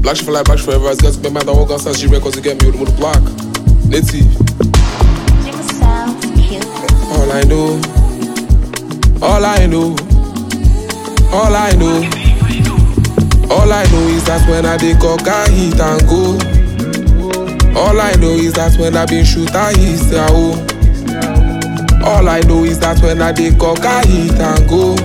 Black shit for life, black shit forever. It's got to be mad, I walk outside, she records to get me with the mother block. Native. All I know, all I know, all I know, all I know is that when I dey cock, I hit and go. All I know is that when I been shoot, I hit the hole. All I know is that when I dey cock, I hit and go.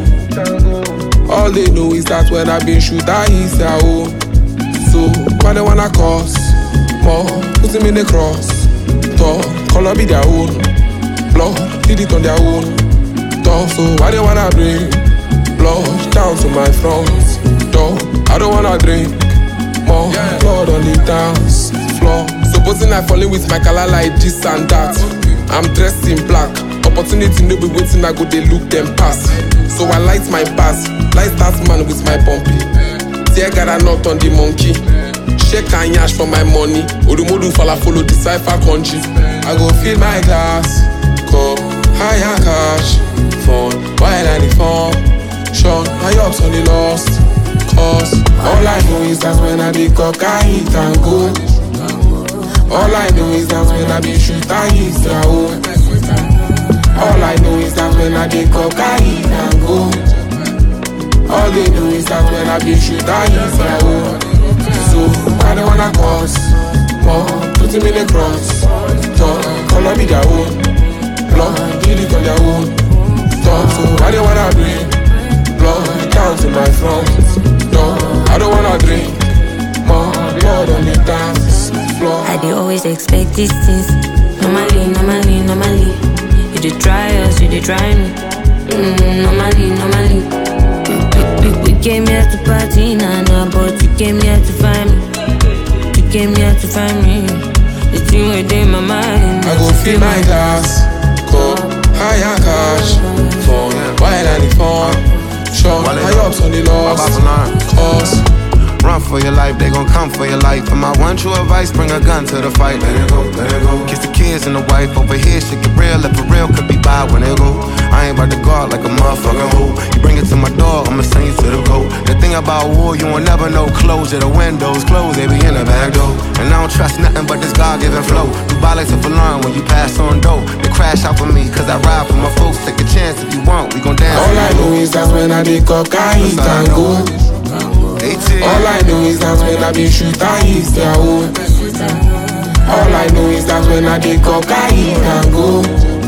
All they know is that when I been shoot, I hit the hole. So why they wanna cause more? Put him in the cross. Talk, color be their own. Blood, did it on their own. Talk, so why they wanna bring blood down to my front door? I don't wanna drink more blood on the dance floor. Supposing I falling with my color like this and that. I'm dressed in black. Opportunity no be waiting, I go they look them pass. So I light my pass, light that man with my bumpy. Tear got a knot on the monkey. Shake and yash for my money. Odumodu fala follow the cipher country. I go fill my glass, cup, higher cash, phone, while I the phone. Sean, my ups on the lost cause. All I know is that when I be cock, I hit and go. All I know is that when I be shoot, I hit the hole. All I know is that when I be cock, I hit and go. All they know is that when I be shoot, I hit the hole. So I don't wanna cause more. Put him in the cross. Talk, color be their own. Blood, did it on their own. Talk, so I don't wanna bring blood down to my front door. I don't wanna drink more blood on the dance floor. I dey always expect these things. Normally. You dey try us, you dey try me. Normally. We came here to party, nah, but you came here to find me. You came here to find me. The thing within my mind. I go fill my glass, cup, higher cash, phone, while I the phone. Sean, my ups on the lost cause. Run for your life, they gon' come for your life. And my one true advice, bring a gun to the fight. Let it go, let it go. Kiss the kids and the wife over here, shit get real. If for real, could be by when it go. I ain't about to guard like a motherfucking hoe. You bring it to my door, I'ma send you to the goat. The thing about war, you won't never know. Closure, the windows closed, they be in the back door. And I don't trust nothing but this God-given flow. You buy like a alarm when you pass on dough. They crash out for me, cause I ride for my folks. Take a chance if you want, we gon' dance. All I know is that when I be cock, I hit and go. All I know is that when I be shoot, I hit their hole. All I know is that when I be cock, I hit and go.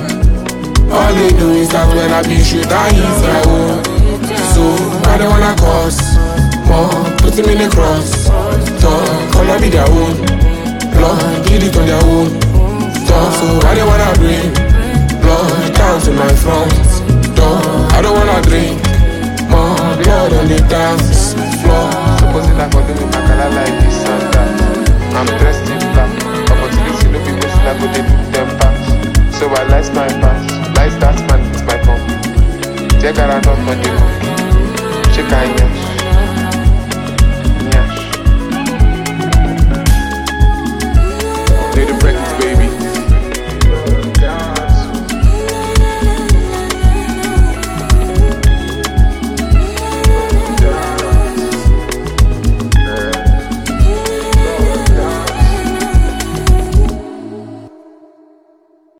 All they know is that when I be shoot, I hit their hole. So I don't wanna cause more. Put him in the cross. Talk, color be their own. Blood, did it on their own. Talk, so I don't wanna bring blood down to my front door. I don't wanna drink more blood on the dance floor. Supposing I for doing my color like this and that. I'm dressed in black. Opportunity no be waiting, I go they look them pass. So I light my pass, light that man with my pump. Take a run on the monkey. Shake and yash.